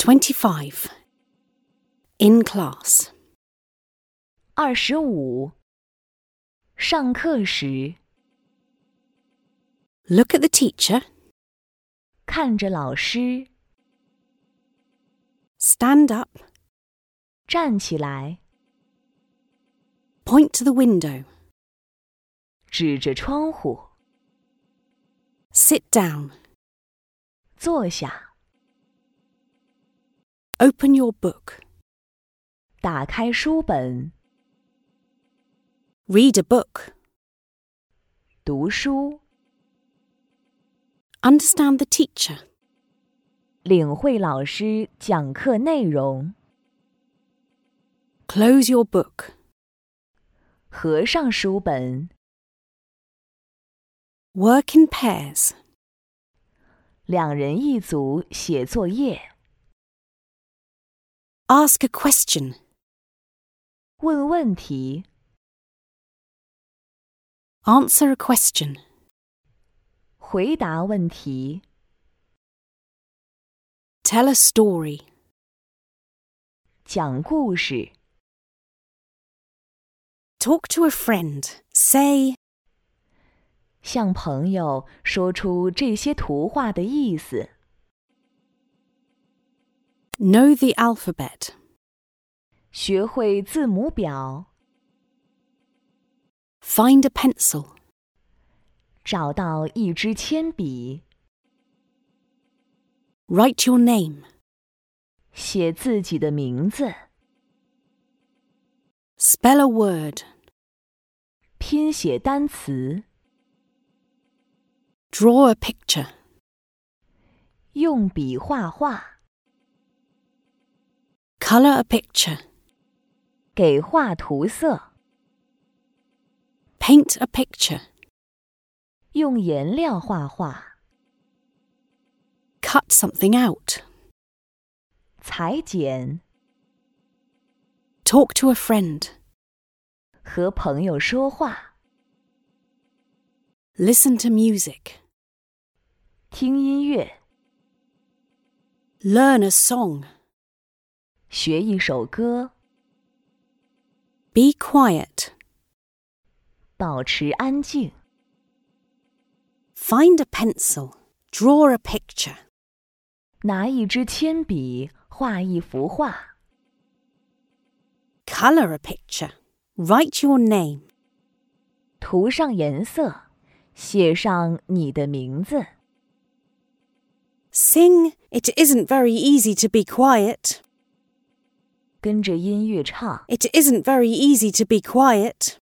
25. In class. 25. 上课时， Look at the teacher. 看着老师， Stand up. 站起来， Point to the window. 指着窗户， Sit down. 坐下， Open your book. 打开书本， Read a book. 读书， Understand the teacher. 领会老师讲课内容， Close your book. 合上书本， Work in pairs. 两人一组写作业， Ask a question. 问问题， Answer a question. 回答问题， Tell a story. 讲故事， Talk to a friend. Say, 向朋友说出这些图画的意思， know the alphabet. 学会字母表， Find a pencil. 找到一支铅笔， Write your name. 写自己的名字， Spell a word. 拼写单词， Draw a picture. 用笔画画， Color a picture. 给画涂色， Paint a picture. 用颜料画画， Cut something out. 裁剪， Talk to a friend. 和朋友说话， Listen to music. 听音乐， Learn a song. 学一首歌， Be quiet. 保持安静， Find a pencil. Draw a picture. 拿一支铅笔画一幅画， Color a picture. Write your name. 涂上颜色，写上你的名字， Sing, It isn't very easy to be quiet. 跟着音乐唱， It isn't very easy to be quiet.